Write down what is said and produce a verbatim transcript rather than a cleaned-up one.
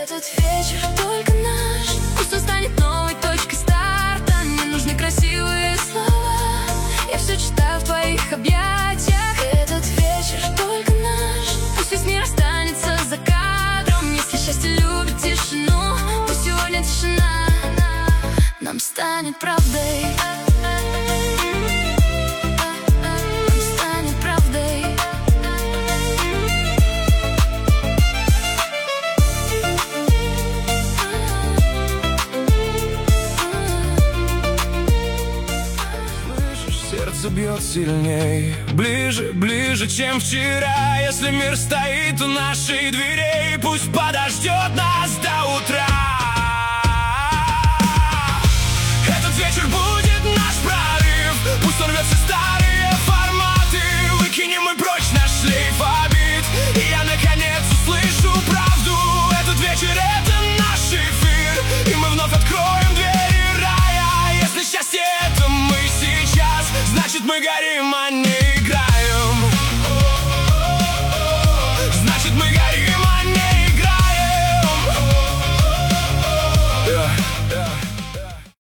Этот вечер только наш, пусть он станет новой точкой старта. Не нужны красивые слова, я все читаю в твоих объятиях. Этот вечер только наш, пусть весь мир останется за кадром. Если счастье любит тишину, пусть сегодня тишина нам станет правдой. Сердце бьет сильней, ближе, ближе, чем вчера. Если мир стоит у наших дверей, пусть подождет нас до утра. Этот вечер будет наш прорыв, пусть он рвет все старые форматы. Выкинем мы прочь наш шлейф обид, и я наконец услышу правду. Этот вечер